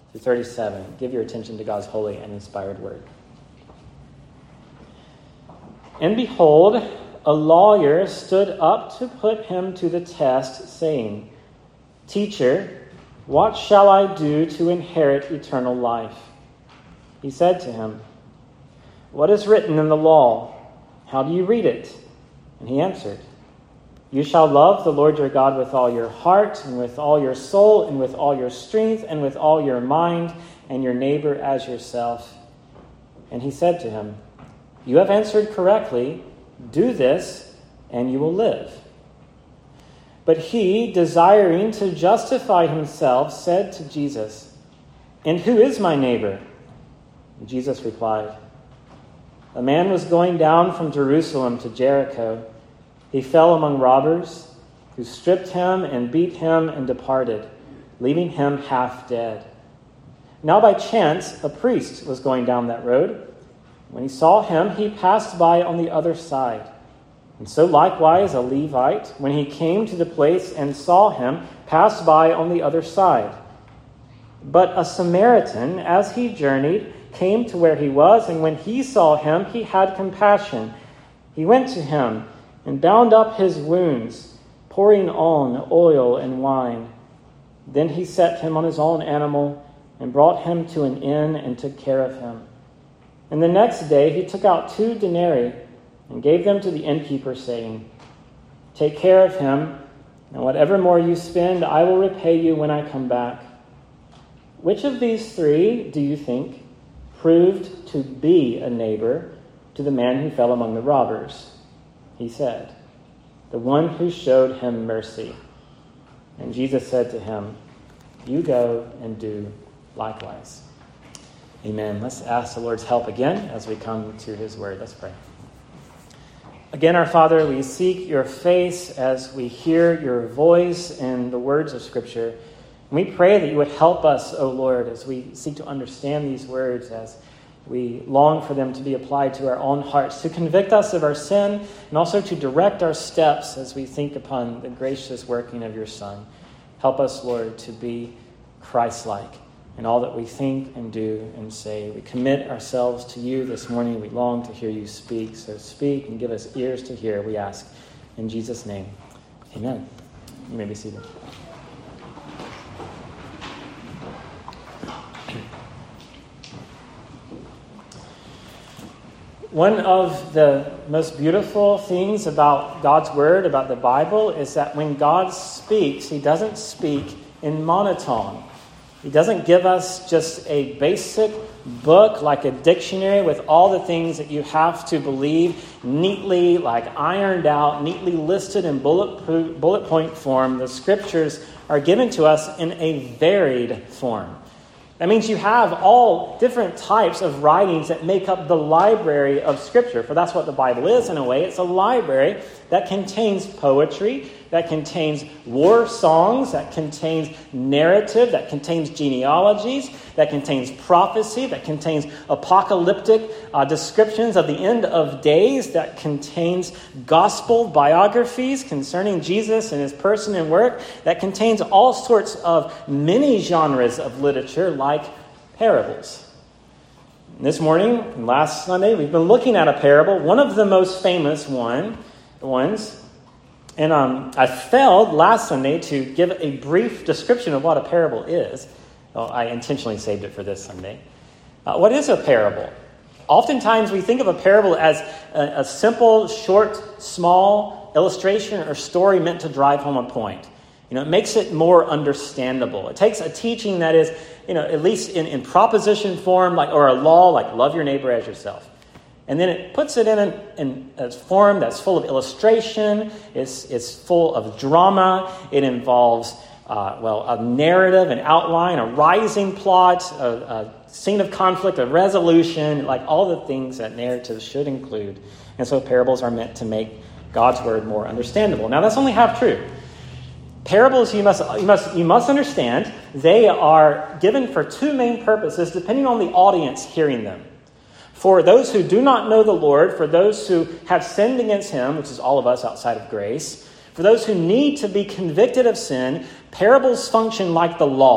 through 37. Give your attention to God's holy and inspired word. And behold, a lawyer stood up to put him to the test, saying, Teacher, what shall I do to inherit eternal life? He said to him, What is written in the law? How do you read it? And he answered, You shall love the Lord your God with all your heart, and with all your soul, and with all your strength, and with all your mind, and your neighbor as yourself. And he said to him, You have answered correctly. Do this, and you will live. But he, desiring to justify himself, said to Jesus, And who is my neighbor? And Jesus replied, A man was going down from Jerusalem to Jericho. He fell among robbers, who stripped him and beat him and departed, leaving him half dead. Now by chance a priest was going down that road. When he saw him, he passed by on the other side. And so likewise a Levite, when he came to the place and saw him, passed by on the other side. But a Samaritan, as he journeyed, came to where he was, and when he saw him, he had compassion. He went to him and bound up his wounds, pouring on oil and wine. Then he set him on his own animal and brought him to an inn and took care of him. And the next day he took out 2 denarii and gave them to the innkeeper, saying, Take care of him, and whatever more you spend, I will repay you when I come back. Which of these 3, do you think, proved to be a neighbor to the man who fell among the robbers? He said, The one who showed him mercy. And Jesus said to him, You go and do likewise. Amen. Let's ask the Lord's help again as we come to his word. Let's pray. Again, our Father, we seek your face as we hear your voice in the words of Scripture. And we pray that you would help us, O Lord, as we seek to understand these words, as we long for them to be applied to our own hearts, to convict us of our sin, and also to direct our steps as we think upon the gracious working of your Son. Help us, Lord, to be Christ-like in all that we think and do and say. We commit ourselves to you this morning. We long to hear you speak. So speak and give us ears to hear, we ask. In Jesus' name, amen. You may be seated. One of the most beautiful things about God's Word, about the Bible, is that when God speaks, he doesn't speak in monotone. He doesn't give us just a basic book like a dictionary with all the things that you have to believe neatly, like ironed out, neatly listed in bullet point form. The Scriptures are given to us in a varied form. That means you have all different types of writings that make up the library of Scripture. For that's what the Bible is in a way. It's a library that contains poetry, that contains war songs, that contains narrative, that contains genealogies, that contains prophecy, that contains apocalyptic descriptions of the end of days, that contains gospel biographies concerning Jesus and his person and work, that contains all sorts of many genres of literature like parables. This morning and last Sunday, we've been looking at a parable, one of the most famous ones. And I failed last Sunday to give a brief description of what a parable is. Well, I intentionally saved it for this Sunday. What is a parable? Oftentimes we think of a parable as a simple, short, small illustration or story meant to drive home a point. It makes it more understandable. It takes a teaching that is, at least in proposition form, or a law, like love your neighbor as yourself. And then it puts it in a form that's full of illustration. It's full of drama. It involves, a narrative, an outline, a rising plot, a scene of conflict, a resolution, like all the things that narratives should include. And so parables are meant to make God's word more understandable. Now, that's only half true. Parables, you must understand, they are given for 2 main purposes, depending on the audience hearing them. For those who do not know the Lord, for those who have sinned against him, which is all of us outside of grace, for those who need to be convicted of sin, parables function like the law.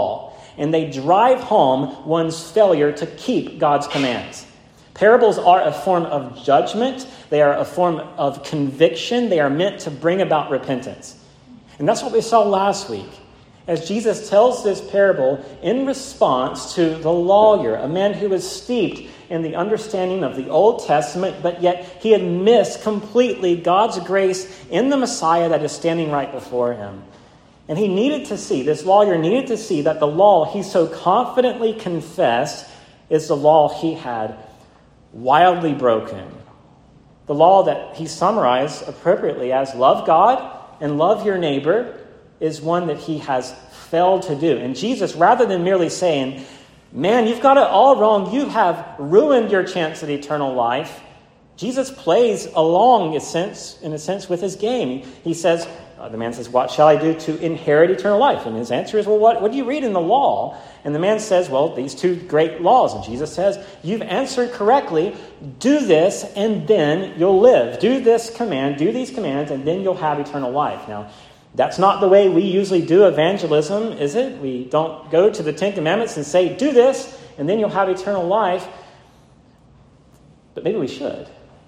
and they drive home one's failure to keep God's commands. Parables are a form of judgment. They are a form of conviction. They are meant to bring about repentance. And that's what we saw last week, as Jesus tells this parable in response to the lawyer, a man who was steeped in the understanding of the Old Testament, but yet he had missed completely God's grace in the Messiah that is standing right before him. And he needed to see, this lawyer needed to see that the law he so confidently confessed is the law he had wildly broken. The law that he summarized appropriately as love God and love your neighbor is one that he has failed to do. And Jesus, rather than merely saying, man, you've got it all wrong, you have ruined your chance at eternal life, Jesus plays along, in a sense, with his game. He says, the man says, what shall I do to inherit eternal life? And his answer is, well, what do you read in the law? And the man says, well, these two great laws. And Jesus says, you've answered correctly. Do this, and then you'll live. Do this command, do these commands, and then you'll have eternal life. Now, that's not the way we usually do evangelism, is it? We don't go to the Ten Commandments and say, do this, and then you'll have eternal life. But maybe we should.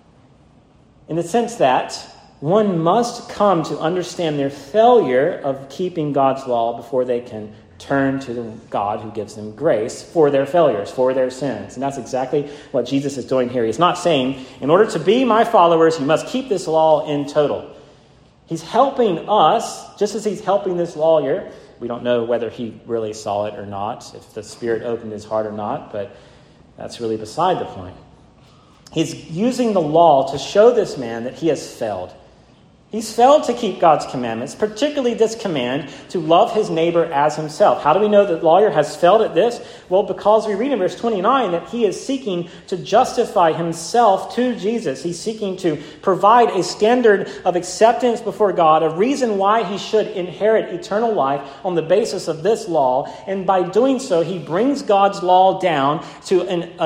In the sense that one must come to understand their failure of keeping God's law before they can turn to the God who gives them grace for their failures, for their sins. And that's exactly what Jesus is doing here. He's not saying, in order to be my followers, you must keep this law in total. He's helping us, just as he's helping this lawyer. We don't know whether he really saw it or not, if the Spirit opened his heart or not, but that's really beside the point. He's using the law to show this man that he has failed. He's failed to keep God's commandments, particularly this command to love his neighbor as himself. How do we know that the lawyer has failed at this? Well, because we read in verse 29 that he is seeking to justify himself to Jesus. He's seeking to provide a standard of acceptance before God, a reason why he should inherit eternal life on the basis of this law. And by doing so, he brings God's law down to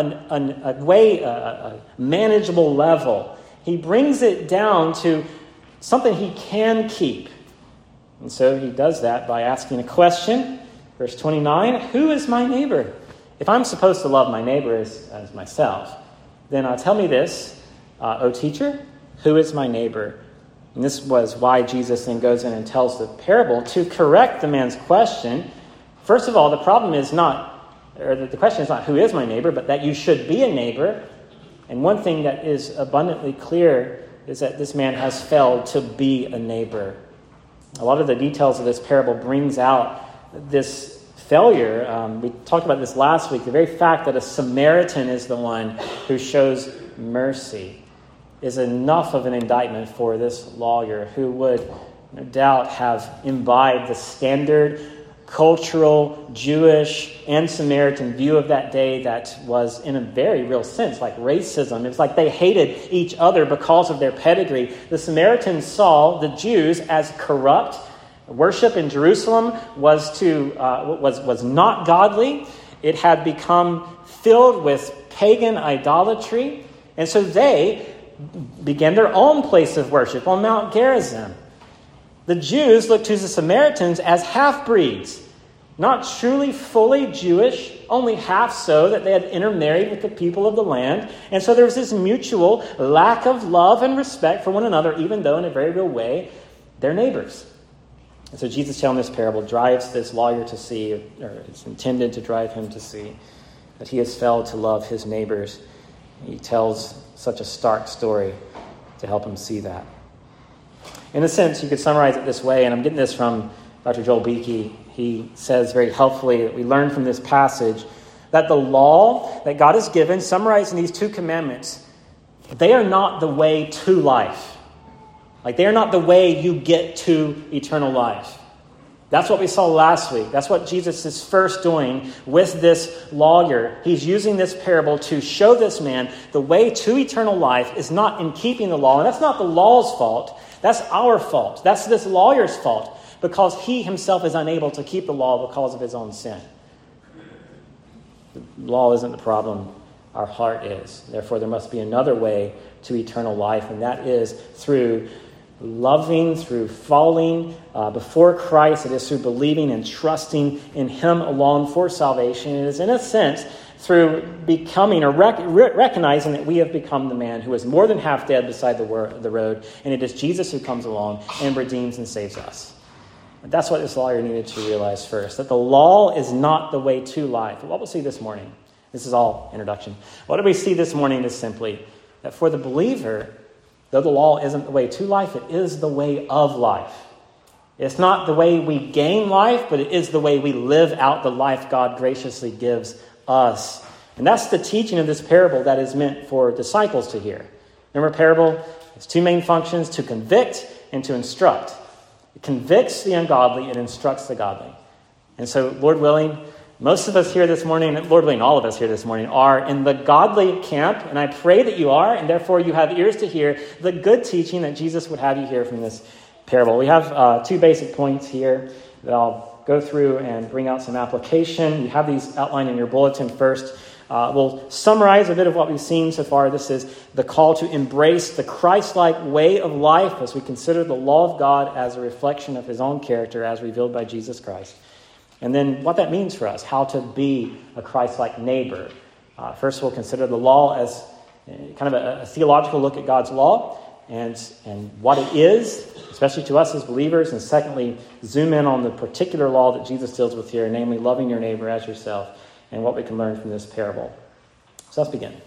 a manageable level. He brings it down to something he can keep. And so he does that by asking a question. Verse 29, who is my neighbor? If I'm supposed to love my neighbor as myself, then tell me this, O teacher, who is my neighbor? And this was why Jesus then goes in and tells the parable to correct the man's question. First of all, the question is not who is my neighbor, but that you should be a neighbor. And one thing that is abundantly clear is that this man has failed to be a neighbor. A lot of the details of this parable brings out this failure. We talked about this last week. The very fact that a Samaritan is the one who shows mercy is enough of an indictment for this lawyer, who would no doubt have imbibed the standard cultural Jewish and Samaritan view of that day that was, in a very real sense, like racism. It was like they hated each other because of their pedigree. The Samaritans saw the Jews as corrupt. Worship in Jerusalem was not godly. It had become filled with pagan idolatry. And so they began their own place of worship on Mount Gerizim. The Jews looked to the Samaritans as half-breeds, not truly fully Jewish, only half so, that they had intermarried with the people of the land. And so there was this mutual lack of love and respect for one another, even though in a very real way, they're neighbors. And so Jesus telling this parable drives this lawyer to see, or it's intended to drive him to see, that he has failed to love his neighbors. He tells such a stark story to help him see that. In a sense, you could summarize it this way, and I'm getting this from Dr. Joel Beeke. He says very helpfully that we learn from this passage that the law that God has given, summarized in these two commandments, they are not the way to life. Like, they are not the way you get to eternal life. That's what we saw last week. That's what Jesus is first doing with this lawyer. He's using this parable to show this man the way to eternal life is not in keeping the law. And that's not the law's fault. That's our fault. That's this lawyer's fault, because he himself is unable to keep the law because of his own sin. The law isn't the problem. Our heart is. Therefore, there must be another way to eternal life, and that is through loving, through falling before Christ. It is through believing and trusting in him alone for salvation. It is, in a sense, through becoming or recognizing that we have become the man who is more than half dead beside the road, and it is Jesus who comes along and redeems and saves us. That's what this lawyer needed to realize first, that the law is not the way to life. What we'll see this morning, this is all introduction. What do we see this morning is simply that for the believer, though the law isn't the way to life, it is the way of life. It's not the way we gain life, but it is the way we live out the life God graciously gives us. And that's the teaching of this parable that is meant for disciples to hear. Remember, parable has two main functions: to convict and to instruct. It convicts the ungodly, it instructs the godly. And so, Lord willing, most of us here this morning, Lord willing, all of us here this morning, are in the godly camp, and I pray that you are, and therefore you have ears to hear the good teaching that Jesus would have you hear from this parable. We have two basic points here that I'll go through and bring out some application. You have these outlined in your bulletin first. We'll summarize a bit of what we've seen so far. This is the call to embrace the Christ-like way of life as we consider the law of God as a reflection of his own character as revealed by Jesus Christ. And then what that means for us, how to be a Christ-like neighbor. First, we'll consider the law as kind of a theological look at God's law and what it is, especially to us as believers. And secondly, zoom in on the particular law that Jesus deals with here, namely loving your neighbor as yourself, and what we can learn from this parable. So let's begin.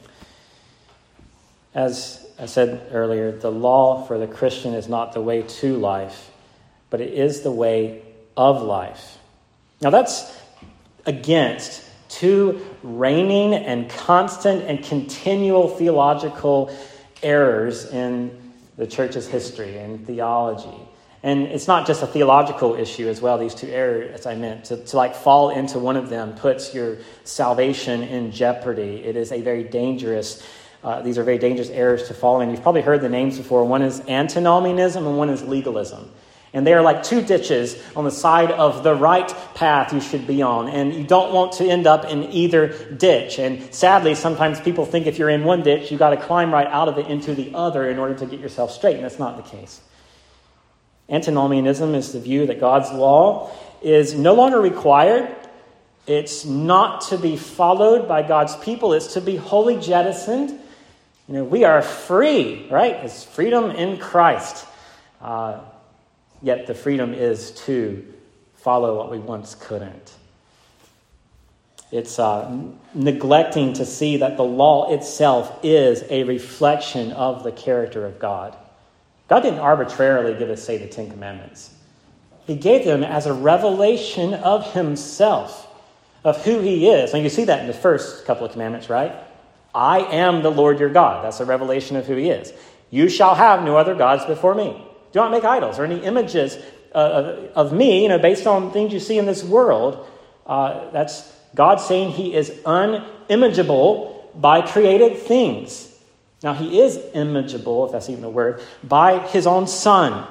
As I said earlier, the law for the Christian is not the way to life, but it is the way of life. Now that's against two reigning and constant and continual theological errors in the church's history and theology. And it's not just a theological issue as well, these two errors, as I meant. To like fall into one of them puts your salvation in jeopardy. It is a very dangerous, these are very dangerous errors to fall in. You've probably heard the names before. One is antinomianism and one is legalism. And they are like two ditches on the side of the right path you should be on. And you don't want to end up in either ditch. And sadly, sometimes people think if you're in one ditch, you've got to climb right out of it into the other in order to get yourself straight. And that's not the case. Antinomianism is the view that God's law is no longer required. It's not to be followed by God's people. It's to be wholly jettisoned. We are free, right? It's freedom in Christ. Yet the freedom is to follow what we once couldn't. It's neglecting to see that the law itself is a reflection of the character of God. God didn't arbitrarily give us, say, the Ten Commandments. He gave them as a revelation of himself, of who he is. And you see that in the first couple of commandments, right? I am the Lord your God. That's a revelation of who he is. You shall have no other gods before me. Do not make idols or any images of me, based on things you see in this world. That's God saying he is unimageable by created things. Now, he is imageable, if that's even a word, by his own Son.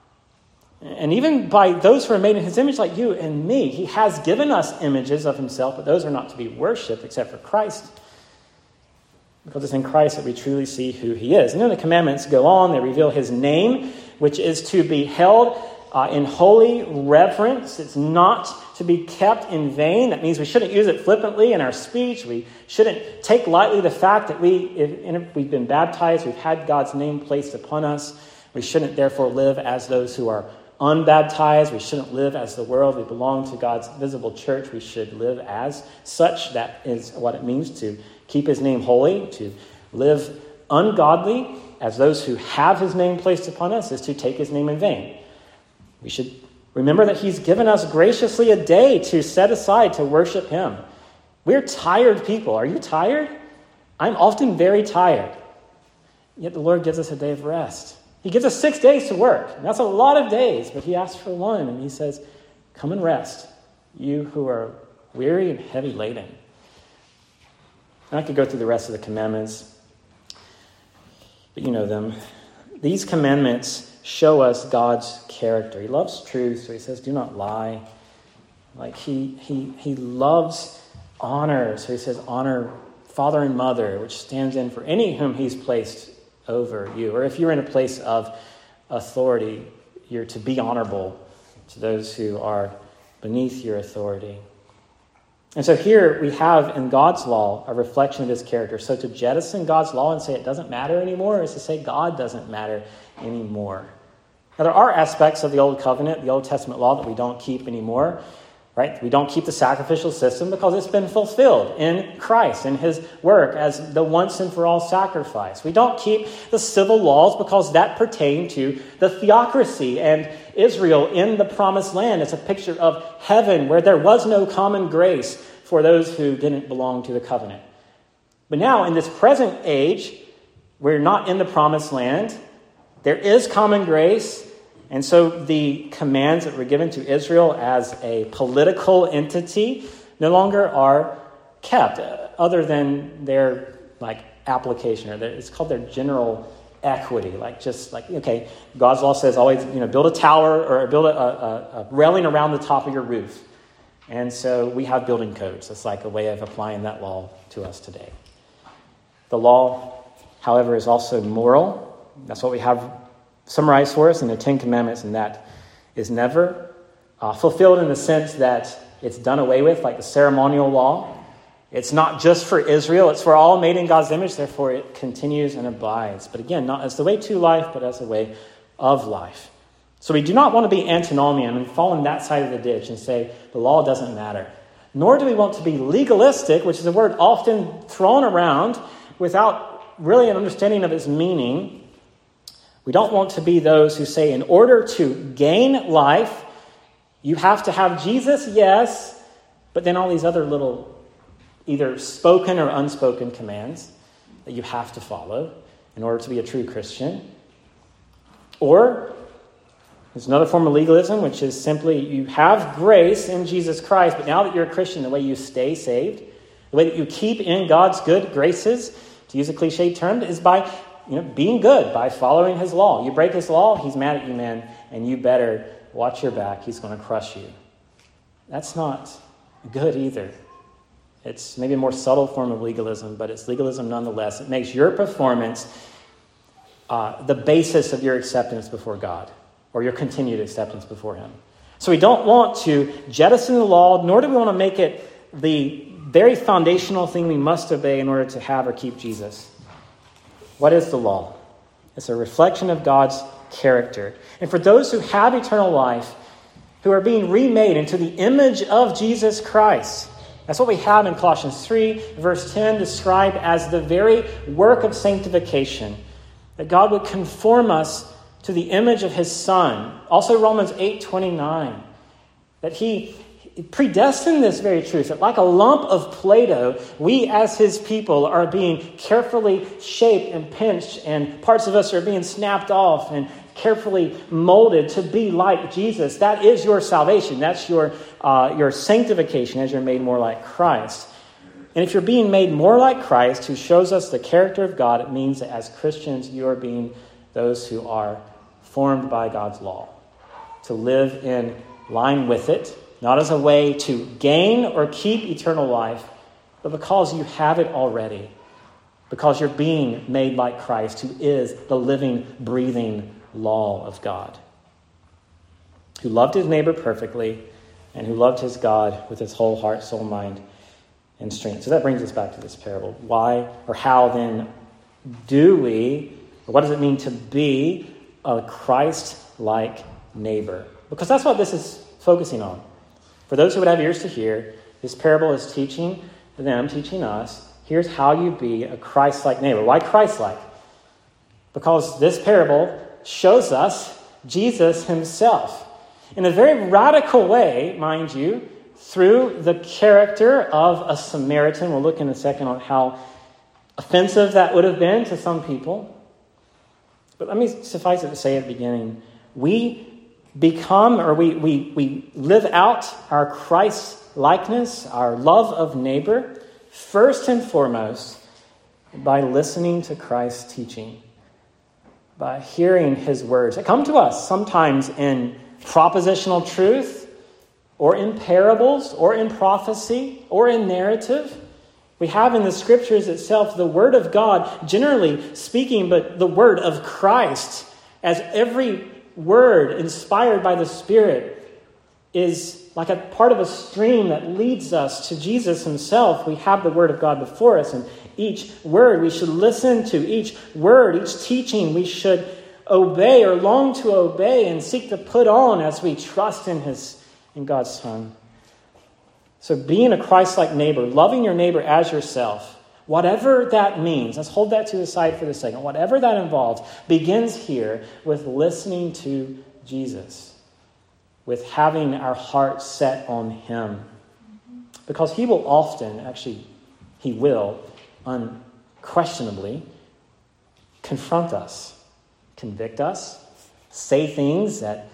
And even by those who are made in his image, like you and me. He has given us images of himself, but those are not to be worshipped except for Christ. Because it's in Christ that we truly see who he is. And then the commandments go on. They reveal his name, which is to be held in holy reverence. It's not to be kept in vain. That means we shouldn't use it flippantly in our speech. We shouldn't take lightly the fact that if we've been baptized, we've had God's name placed upon us. We shouldn't therefore live as those who are unbaptized. We shouldn't live as the world. We belong to God's visible church. We should live as such. That is what it means to keep his name holy. To live ungodly as those who have his name placed upon us is to take his name in vain. We should remember that he's given us graciously a day to set aside to worship him. We're tired people. Are you tired? I'm often very tired. Yet the Lord gives us a day of rest. He gives us 6 days to work. And that's a lot of days, but he asks for one. And he says, come and rest, you who are weary and heavy laden. And I could go through the rest of the commandments, but you know them. These commandments show us God's character. He loves truth, so he says, do not lie. Like he loves honor, so he says, honor father and mother, which stands in for any whom he's placed over you. Or if you're in a place of authority. You're to be honorable to those who are beneath your authority. And so here we have in God's law a reflection of his character. So to jettison God's law and say it doesn't matter anymore is to say God doesn't matter anymore. Now there are aspects of the Old Covenant, the Old Testament law, that we don't keep anymore. Right? We don't keep the sacrificial system because it's been fulfilled in Christ, in his work as the once and for all sacrifice. We don't keep the civil laws because that pertain to the theocracy and Israel in the promised land. It's a picture of heaven where there was no common grace for those who didn't belong to the covenant. But now in this present age, we're not in the promised land. There is common grace. And so the commands that were given to Israel as a political entity no longer are kept, other than their application, or it's called their general equity. Okay, God's law says always build a tower or build a railing around the top of your roof. And so we have building codes. It's like a way of applying that law to us today. The law, however, is also moral. That's what we have summarized for us in the Ten Commandments, and that is never fulfilled in the sense that it's done away with, like the ceremonial law. It's not just for Israel, it's for all made in God's image, therefore it continues and abides. But again, not as the way to life, but as a way of life. So we do not want to be antinomian and fall in that side of the ditch and say the law doesn't matter. Nor do we want to be legalistic, which is a word often thrown around without really an understanding of its meaning. We don't want to be those who say in order to gain life, you have to have Jesus, yes, but then all these other little either spoken or unspoken commands that you have to follow in order to be a true Christian. Or there's another form of legalism, which is simply you have grace in Jesus Christ, but now that you're a Christian, the way you stay saved, the way that you keep in God's good graces, to use a cliche term, is by being good, by following his law. You break his law, he's mad at you, man, and you better watch your back. He's going to crush you. That's not good either. It's maybe a more subtle form of legalism, but it's legalism nonetheless. It makes your performance the basis of your acceptance before God, or your continued acceptance before him. So we don't want to jettison the law, nor do we want to make it the very foundational thing we must obey in order to have or keep Jesus. What is the law? It's a reflection of God's character. And for those who have eternal life, who are being remade into the image of Jesus Christ, that's what we have in Colossians 3, verse 10, described as the very work of sanctification, that God would conform us to the image of his Son. Also Romans 8:29, that he predestined this very truth, that like a lump of Play-Doh, we as his people are being carefully shaped and pinched, and parts of us are being snapped off and carefully molded to be like Jesus. That is your salvation. That's your sanctification as you're made more like Christ. And if you're being made more like Christ, who shows us the character of God, it means that as Christians, you are being those who are formed by God's law, to live in line with it, not as a way to gain or keep eternal life, but because you have it already, because you're being made like Christ, who is the living, breathing law of God, who loved his neighbor perfectly and who loved his God with his whole heart, soul, mind, and strength. So that brings us back to this parable. Why or how then what does it mean to be a Christ-like neighbor? Because that's what this is focusing on. For those who would have ears to hear, this parable is teaching us, here's how you be a Christ-like neighbor. Why Christ-like? Because this parable shows us Jesus himself in a very radical way, mind you, through the character of a Samaritan. We'll look in a second on how offensive that would have been to some people. But let me suffice it to say at the beginning, we live out our Christ-likeness, our love of neighbor, first and foremost by listening to Christ's teaching, by hearing his words that come to us sometimes in propositional truth, or in parables, or in prophecy, or in narrative. We have in the scriptures itself the word of God, generally speaking, but the word of Christ as every word inspired by the Spirit is like a part of a stream that leads us to Jesus himself. We have the Word of God before us, and each word we should listen to, each word, each teaching we should obey or long to obey and seek to put on as we trust in God's Son. So being a Christ-like neighbor, loving your neighbor as yourself, whatever that means, let's hold that to the side for a second. Whatever that involves begins here with listening to Jesus, with having our heart set on him. Because he will often, he will unquestionably confront us, convict us, say things that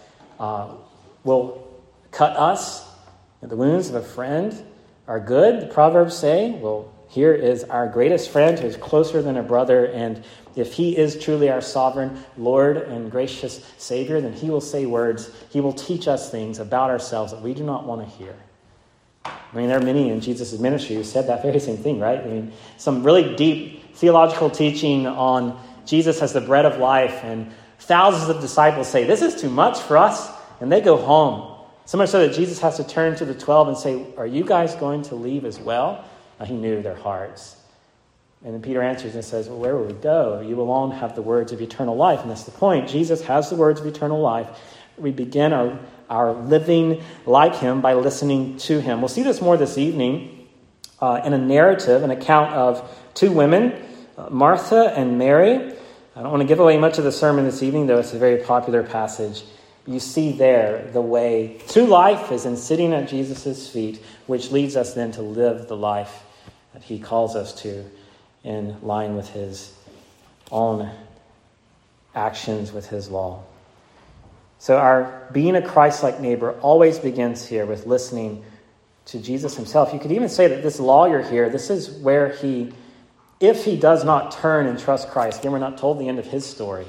will cut us. The wounds of a friend are good, the Proverbs say. Well, here is our greatest friend who is closer than a brother, and if he is truly our sovereign Lord and gracious Savior, then he will say words, he will teach us things about ourselves that we do not want to hear. I mean, there are many in Jesus' ministry who said that very same thing, right? I mean, some really deep theological teaching on Jesus as the bread of life, and thousands of disciples say, this is too much for us, and they go home. So much so that Jesus has to turn to the 12 and say, are you guys going to leave as well? He knew their hearts. And then Peter answers and says, well, where will we go? You alone have the words of eternal life. And that's the point. Jesus has the words of eternal life. We begin our living like him by listening to him. We'll see this more this evening in a narrative, an account of two women, Martha and Mary. I don't want to give away much of the sermon this evening, though it's a very popular passage. You see there the way to life is in sitting at Jesus' feet, which leads us then to live the life that he calls us to in line with his own actions, with his law. So our being a Christ-like neighbor always begins here with listening to Jesus himself. You could even say that this lawyer here, this is where if he does not turn and trust Christ, again, we're not told the end of his story,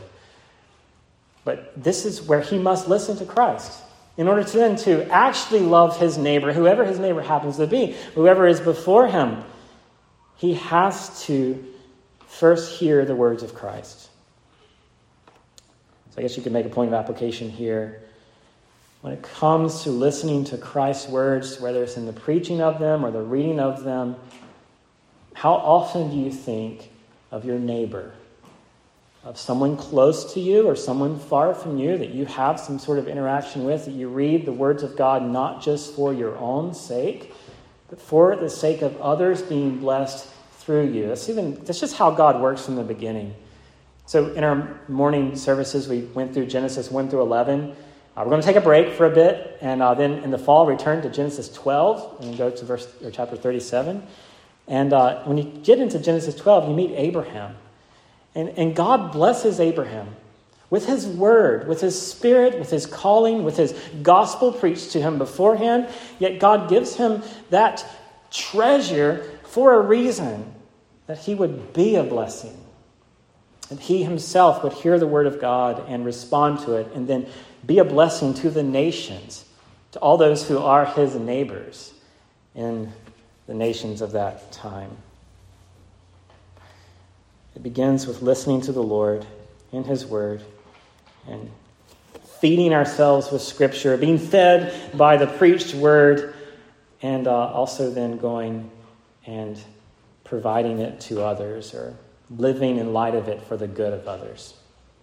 but this is where he must listen to Christ in order to then to actually love his neighbor, whoever his neighbor happens to be, whoever is before him. He has to first hear the words of Christ. So I guess you could make a point of application here. When it comes to listening to Christ's words, whether it's in the preaching of them or the reading of them, how often do you think of your neighbor, of someone close to you or someone far from you that you have some sort of interaction with, that you read the words of God not just for your own sake, but for the sake of others being blessed through you? That's just how God works from the beginning. So in our morning services, we went through Genesis 1 through 11. We're going to take a break for a bit, and then in the fall, return to Genesis 12 and go to chapter 37. And when you get into Genesis 12, you meet Abraham. And God blesses Abraham with his word, with his spirit, with his calling, with his gospel preached to him beforehand. Yet God gives him that treasure for a reason, that he would be a blessing. And he himself would hear the word of God and respond to it, and then be a blessing to the nations, to all those who are his neighbors in the nations of that time. It begins with listening to the Lord in his word and feeding ourselves with Scripture, being fed by the preached word, and also then going and providing it to others or living in light of it for the good of others.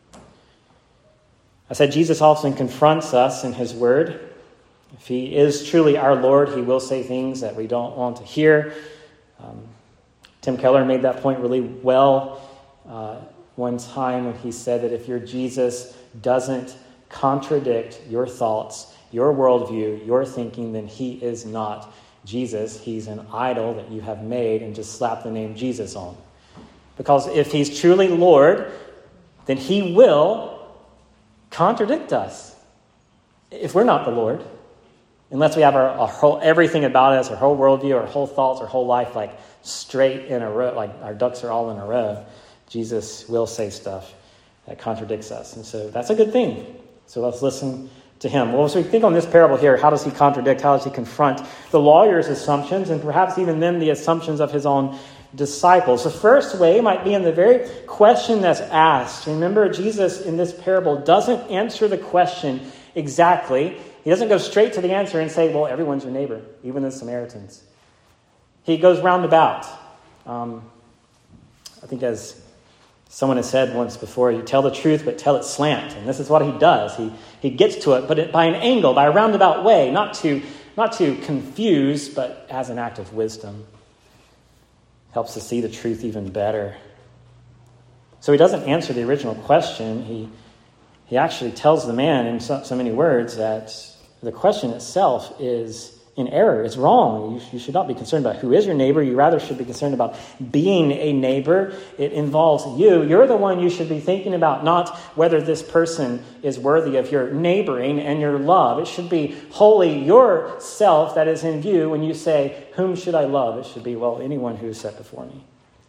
I said Jesus often confronts us in his word. If he is truly our Lord, he will say things that we don't want to hear. Tim Keller made that point really well one time when he said that if your Jesus doesn't contradict your thoughts, your worldview, your thinking, then he is not Jesus. He's an idol that you have made and just slapped the name Jesus on. Because if he's truly Lord, then he will contradict us if we're not the Lord. Unless we have our whole everything about us, our whole worldview, our whole thoughts, our whole life like straight in a row, like our ducks are all in a row, Jesus will say stuff that contradicts us. And so that's a good thing. So let's listen to him. Well, as we think on this parable here, how does he contradict? How does he confront the lawyer's assumptions, and perhaps even then the assumptions of his own disciples. The first way might be in the very question that's asked. Remember, Jesus in this parable doesn't answer the question exactly. He doesn't go straight to the answer and say, well, everyone's your neighbor, even the Samaritans. He goes roundabout. I think as someone has said once before, you tell the truth, but tell it slant. And this is what he does. He gets to it, but by an angle, by a roundabout way, not to confuse, but as an act of wisdom. Helps us see the truth even better. So he doesn't answer the original question. He actually tells the man in so many words that the question itself is in error. It's wrong. You should not be concerned about who is your neighbor. You rather should be concerned about being a neighbor. It involves you. You're the one you should be thinking about, not whether this person is worthy of your neighboring and your love. It should be wholly yourself that is in view when you say, whom should I love? It should be, well, anyone who is set before me.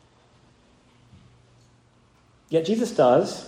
Yet Jesus does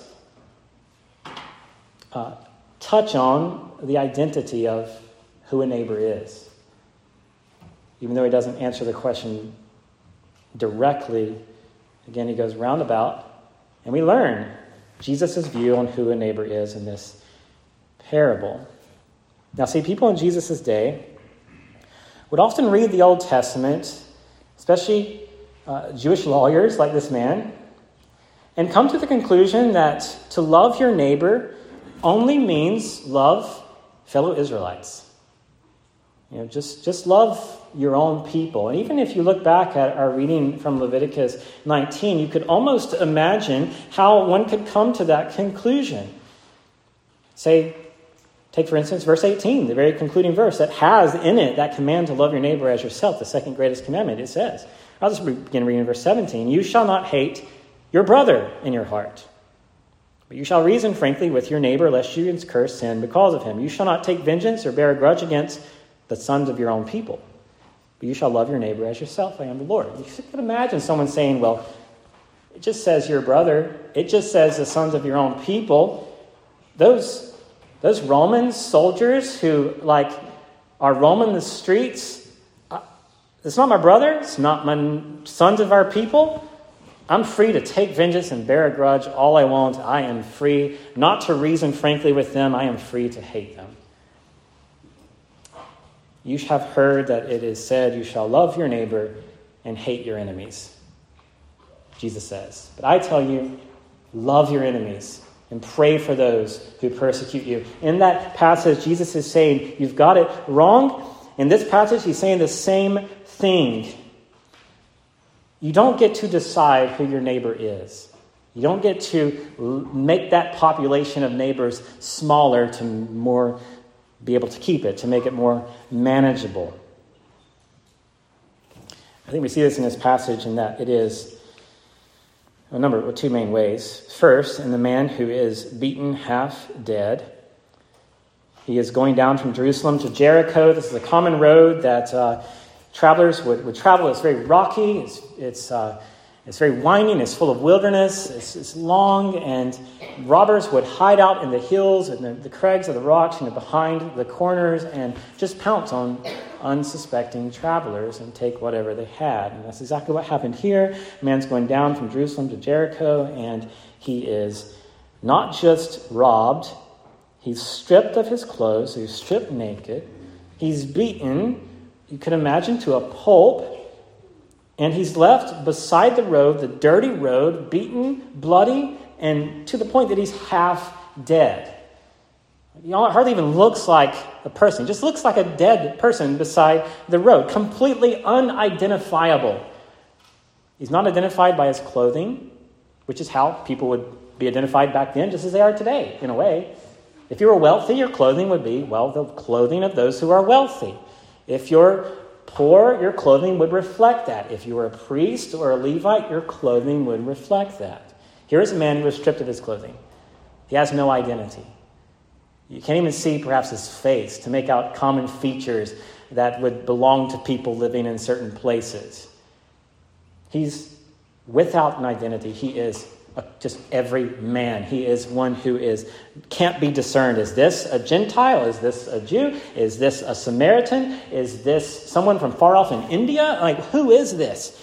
touch on the identity of who a neighbor is. Even though he doesn't answer the question directly, again, he goes roundabout, and we learn Jesus' view on who a neighbor is in this parable. Now, see, people in Jesus' day would often read the Old Testament, especially Jewish lawyers like this man, and come to the conclusion that to love your neighbor only means love fellow Israelites. You know, just love your own people. And even if you look back at our reading from Leviticus 19, you could almost imagine how one could come to that conclusion. Take for instance verse 18, the very concluding verse that has in it that command to love your neighbor as yourself, the second greatest commandment. It says, I'll just begin reading verse 17, you shall not hate your brother in your heart, but you shall reason frankly with your neighbor, lest you incur sin because of him. You shall not take vengeance or bear a grudge against the sons of your own people, but you shall love your neighbor as yourself. I am the Lord. You could imagine someone saying, well, it just says your brother. It just says the sons of your own people. Those Roman soldiers who are roaming the streets, it's not my brother. It's not my sons of our people. I'm free to take vengeance and bear a grudge all I want. I am free not to reason frankly with them. I am free to hate them. You have heard that it is said, you shall love your neighbor and hate your enemies. Jesus says, but I tell you, love your enemies and pray for those who persecute you. In that passage, Jesus is saying, you've got it wrong. In this passage, he's saying the same thing. You don't get to decide who your neighbor is. You don't get to make that population of neighbors smaller to more be able to keep it, to make it more manageable. I think we see this in this passage in that it is two main ways. First, in the man who is beaten half dead. He is going down from Jerusalem to Jericho. This is a common road that travelers would travel. It's very rocky. It's very winding. It's full of wilderness. It's long, and robbers would hide out in the hills and the crags of the rocks, behind the corners, and just pounce on unsuspecting travelers and take whatever they had. And that's exactly what happened here. A man's going down from Jerusalem to Jericho, and he is not just robbed. He's stripped of his clothes. He's stripped naked. He's beaten, you can imagine, to a pulp. And he's left beside the road, the dirty road, beaten, bloody, and to the point that he's half dead. It hardly even looks like a person. It just looks like a dead person beside the road, completely unidentifiable. He's not identified by his clothing, which is how people would be identified back then, just as they are today, in a way. If you were wealthy, your clothing would be, the clothing of those who are wealthy. If you're poor, your clothing would reflect that. If you were a priest or a Levite, your clothing would reflect that. Here is a man who is stripped of his clothing. He has no identity. You can't even see perhaps his face to make out common features that would belong to people living in certain places. He's without an identity. He is just every man. He is one who can't be discerned. Is this a Gentile? Is this a Jew? Is this a Samaritan? Is this someone from far off in India? Who is this?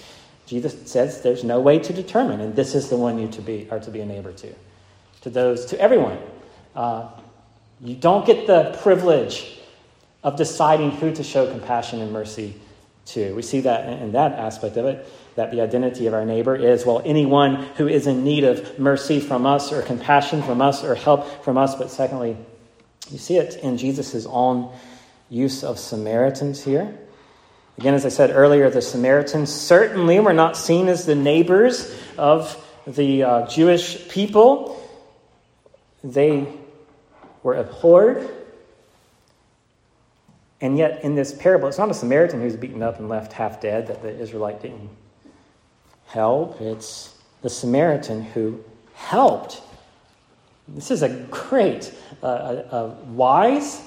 Jesus says there's no way to determine, and this is the one you are to be a neighbor to everyone. You don't get the privilege of deciding who to show compassion and mercy to. We see that in that aspect of it, that the identity of our neighbor is, well, anyone who is in need of mercy from us or compassion from us or help from us. But secondly, you see it in Jesus' own use of Samaritans here. Again, as I said earlier, the Samaritans certainly were not seen as the neighbors of the Jewish people. They were abhorred. And yet in this parable, it's not a Samaritan who's beaten up and left half dead that the Israelite didn't help. It's the Samaritan who helped. This is a great, wise,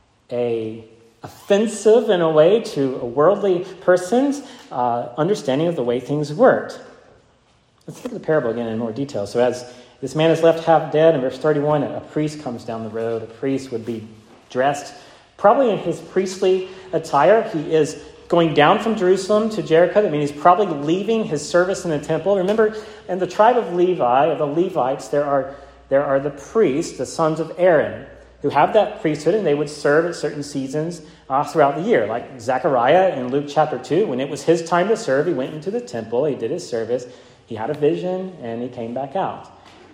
offensive in a way to a worldly person's understanding of the way things worked. Let's look at the parable again in more detail. So as this man is left half dead, in verse 31, a priest comes down the road. A priest would be dressed probably in his priestly attire. He is going down from Jerusalem to Jericho. That means he's probably leaving his service in the temple. Remember, in the tribe of Levi, of the Levites, there are the priests, the sons of Aaron, who have that priesthood, and they would serve at certain seasons throughout the year. Like Zechariah in Luke chapter 2, when it was his time to serve, he went into the temple, he did his service, he had a vision, and he came back out.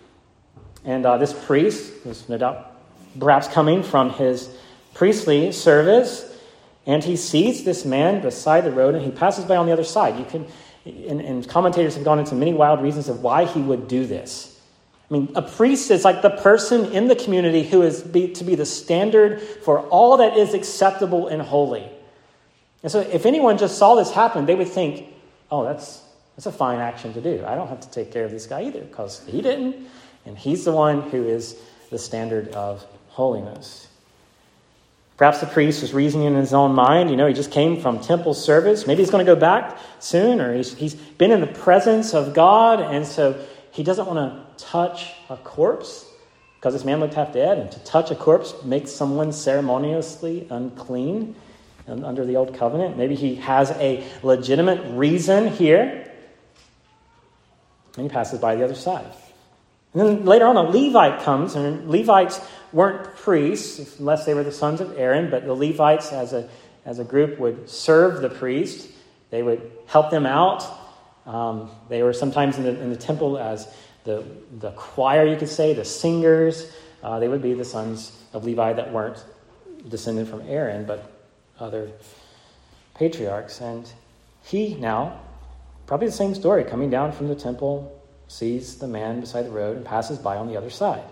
And this priest was no doubt perhaps coming from his priestly service, and he sees this man beside the road, and he passes by on the other side. And commentators have gone into many wild reasons of why he would do this. I mean, a priest is like the person in the community who is to be the standard for all that is acceptable and holy. And so if anyone just saw this happen, they would think, oh, that's a fine action to do. I don't have to take care of this guy either, because he didn't, and he's the one who is the standard of holiness. Perhaps the priest was reasoning in his own mind. He just came from temple service. Maybe he's going to go back soon, or he's been in the presence of God, and so he doesn't want to touch a corpse because this man looked half dead, and to touch a corpse makes someone ceremoniously unclean under the old covenant. Maybe he has a legitimate reason here, and he passes by the other side. And then later on, a Levite comes, and Levites weren't priests unless they were the sons of Aaron, but the Levites as a group would serve the priest. They would help them out. They were sometimes in the temple as the choir, you could say, the singers. They would be the sons of Levi that weren't descended from Aaron, but other patriarchs. And he now, probably the same story, coming down from the temple, sees the man beside the road and passes by on the other side.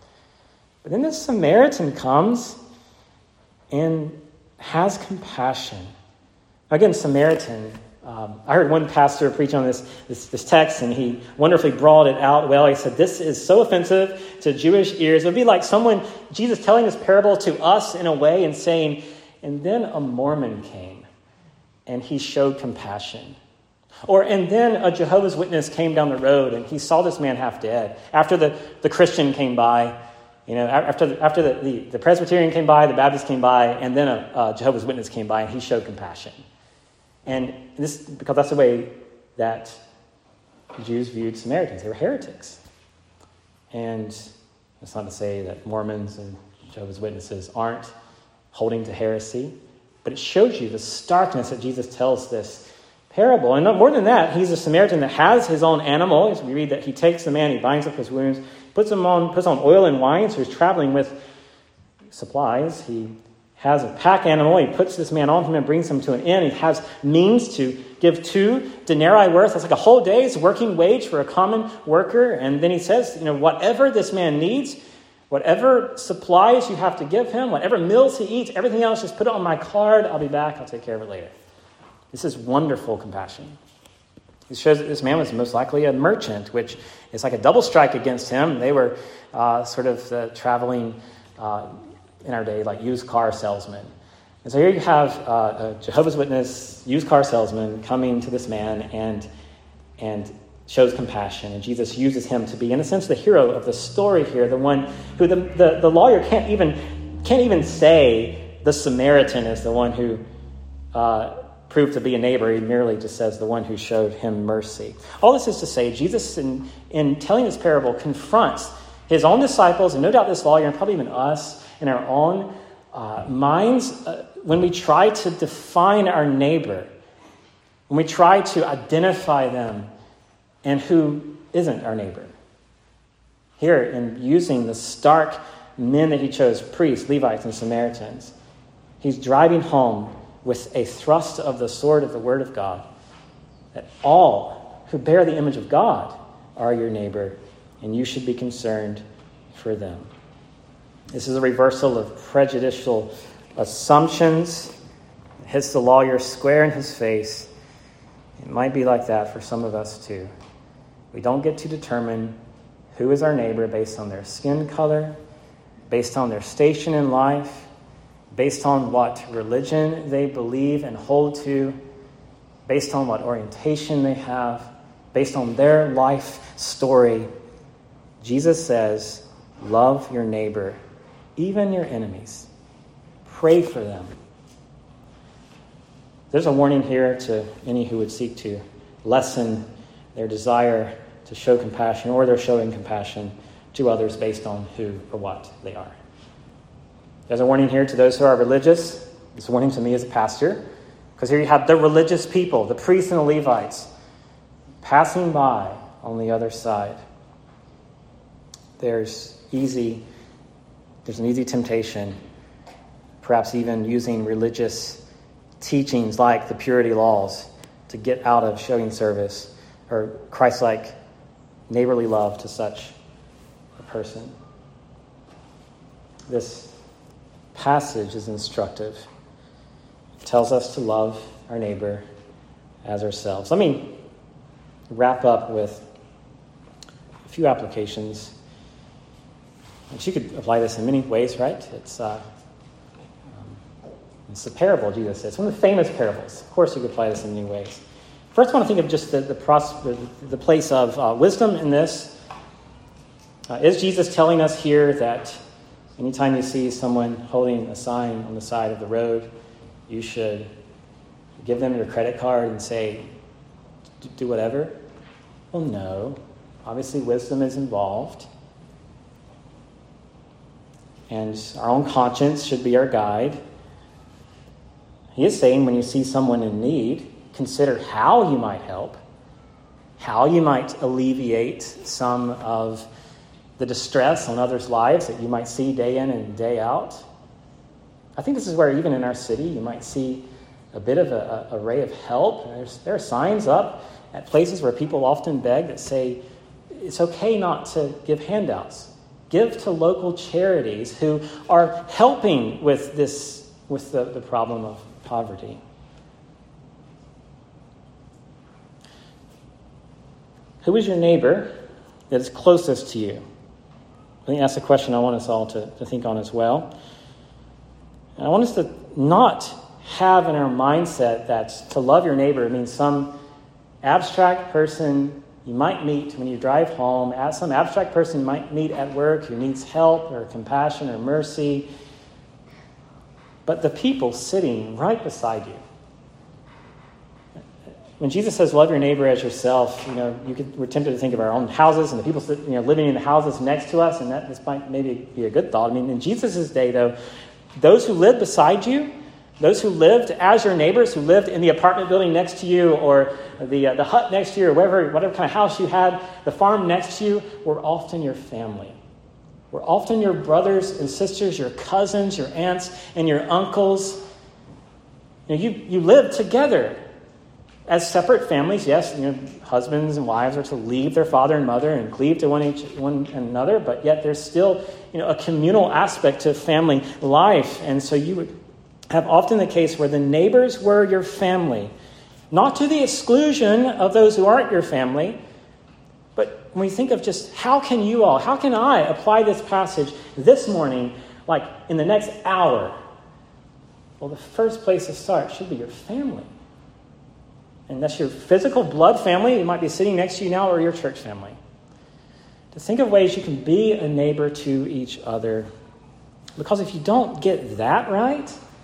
But then this Samaritan comes and has compassion. Again, Samaritan. I heard one pastor preach on this text, and he wonderfully brought it out well. He said, this is so offensive to Jewish ears. It would be like Jesus telling this parable to us in a way and saying, and then a Mormon came, and he showed compassion. And then a Jehovah's Witness came down the road, and he saw this man half dead. After the Christian came by, after the Presbyterian came by, the Baptist came by, and then a Jehovah's Witness came by, and he showed compassion. And this, because that's the way that Jews viewed Samaritans. They were heretics. And that's not to say that Mormons and Jehovah's Witnesses aren't holding to heresy, but it shows you the starkness that Jesus tells this parable. And more than that, he's a Samaritan that has his own animal. As we read that he takes the man, he binds up his wounds, puts on oil and wine, so he's traveling with supplies. He has a pack animal. He puts this man on him and brings him to an inn. He has means to give 2 denarii worth. That's like a whole day's working wage for a common worker. And then he says, whatever this man needs, whatever supplies you have to give him, whatever meals he eats, everything else, just put it on my card. I'll be back. I'll take care of it later. This is wonderful compassion. It shows that this man was most likely a merchant, which is like a double strike against him. They were sort of traveling in our day like used car salesmen. And so here you have a Jehovah's Witness used car salesman coming to this man and shows compassion. And Jesus uses him to be, in a sense, the hero of the story here, the one who the lawyer can't even say the Samaritan is the one who prove to be a neighbor. He merely just says the one who showed him mercy. All this is to say, Jesus, in telling this parable, confronts his own disciples, and no doubt this lawyer, and probably even us, in our own minds, when we try to define our neighbor, when we try to identify them and who isn't our neighbor. Here, in using the stark men that he chose, priests, Levites, and Samaritans, he's driving home with a thrust of the sword of the word of God, that all who bear the image of God are your neighbor, and you should be concerned for them. This is a reversal of prejudicial assumptions. It hits the lawyer square in his face. It might be like that for some of us too. We don't get to determine who is our neighbor based on their skin color, based on their station in life, based on what religion they believe and hold to, based on what orientation they have, based on their life story. Jesus says, love your neighbor, even your enemies. Pray for them. There's a warning here to any who would seek to lessen their desire to show compassion, or they're showing compassion to others based on who or what they are. There's a warning here to those who are religious. It's a warning to me as a pastor, because here you have the religious people, the priests and the Levites, passing by on the other side. There's an easy temptation, perhaps even using religious teachings like the purity laws to get out of showing service or Christ-like neighborly love to such a person. This passage is instructive. It tells us to love our neighbor as ourselves. Let me wrap up with a few applications. And you could apply this in many ways, right? It's the parable Jesus said. It's one of the famous parables. Of course, you could apply this in many ways. First, I want to think of just the place of wisdom in this. Is Jesus telling us here that anytime you see someone holding a sign on the side of the road, you should give them your credit card and say, do whatever? Well, no. Obviously, wisdom is involved. And our own conscience should be our guide. He is saying when you see someone in need, consider how you might help, how you might alleviate some of the distress on others' lives that you might see day in and day out. I think this is where even in our city you might see a bit of a ray of help. There are signs up at places where people often beg that say it's okay not to give handouts. Give to local charities who are helping with the problem of poverty. Who is your neighbor that is closest to you? I think that's a question I want us all to think on as well. And I want us to not have in our mindset that to love your neighbor means some abstract person you might meet when you drive home, some abstract person you might meet at work who needs help or compassion or mercy, but the people sitting right beside you. When Jesus says, love your neighbor as yourself, we're tempted to think of our own houses and the people living in the houses next to us, and this might maybe be a good thought. I mean, in Jesus' day, though, those who lived beside you, those who lived as your neighbors, who lived in the apartment building next to you, or the hut next to you, or whatever kind of house you had, the farm next to you, were often your family. Were often your brothers and sisters, your cousins, your aunts, and your uncles. You lived together as separate families. Yes, husbands and wives are to leave their father and mother and cleave to one another, but yet there's still a communal aspect to family life. And so you would have often the case where the neighbors were your family, not to the exclusion of those who aren't your family, but when we think of just how can I apply this passage this morning, like in the next hour? Well, the first place to start should be your family. And that's your physical blood family. It might be sitting next to you now, or your church family. To think of ways you can be a neighbor to each other. Because if you don't get that right,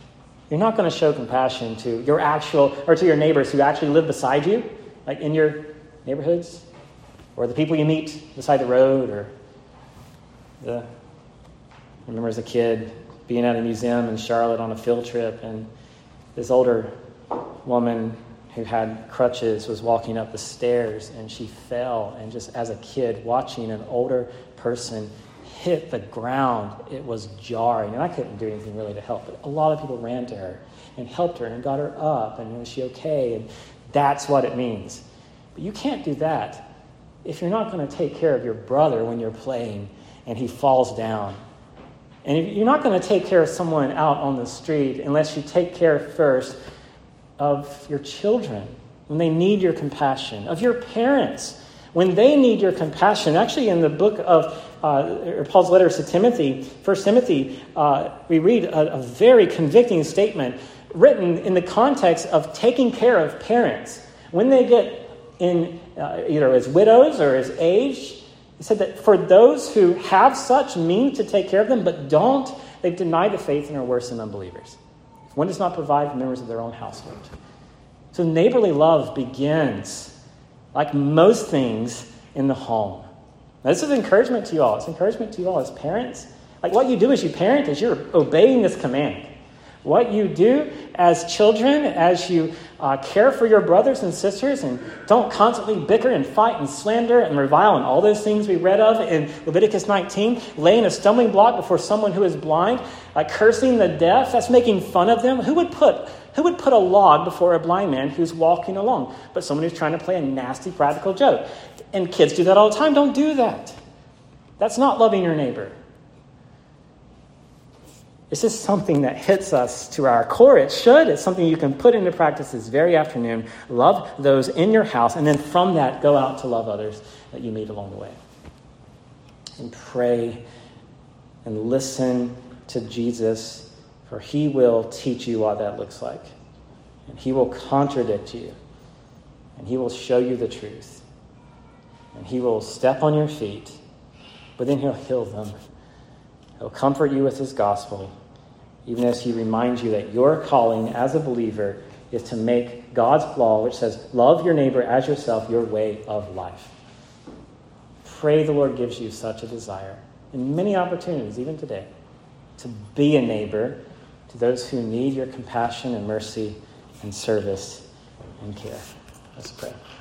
you're not going to show compassion to your to your neighbors who actually live beside you, like in your neighborhoods, or the people you meet beside the road, or I remember as a kid being at a museum in Charlotte on a field trip, and this older woman who had crutches was walking up the stairs, and she fell, and just as a kid watching an older person hit the ground, it was jarring, and I couldn't do anything really to help, but a lot of people ran to her and helped her and got her up, and was she okay? And that's what it means. But you can't do that if you're not going to take care of your brother when you're playing and he falls down. And if you're not going to take care of someone out on the street unless you take care first of your children when they need your compassion, of your parents when they need your compassion. Actually, in the book of Paul's letters to Timothy, 1 Timothy, we read a very convicting statement written in the context of taking care of parents. When they get in either as widows or as aged, he said that for those who have such means to take care of them but don't, they've denied the faith and are worse than unbelievers. If one does not provide for members of their own household. So neighborly love begins, like most things, in the home. Now, this is encouragement to you all. It's encouragement to you all as parents. Like what you do as you parent is you're obeying this command. What you do as children, as you care for your brothers and sisters and don't constantly bicker and fight and slander and revile and all those things we read of in Leviticus 19, laying a stumbling block before someone who is blind, cursing the deaf, that's making fun of them. Who would put a log before a blind man who's walking along? But someone who's trying to play a nasty practical joke. And kids do that all the time. Don't do that. That's not loving your neighbor. This is something that hits us to our core. It should. It's something you can put into practice this very afternoon. Love those in your house, and then from that, go out to love others that you meet along the way. And pray and listen to Jesus, for he will teach you what that looks like. And he will contradict you. And he will show you the truth. And he will step on your feet, but then he'll heal them. He'll comfort you with his gospel, even as he reminds you that your calling as a believer is to make God's law, which says, love your neighbor as yourself, your way of life. Pray the Lord gives you such a desire, in many opportunities, even today, to be a neighbor to those who need your compassion and mercy and service and care. Let's pray.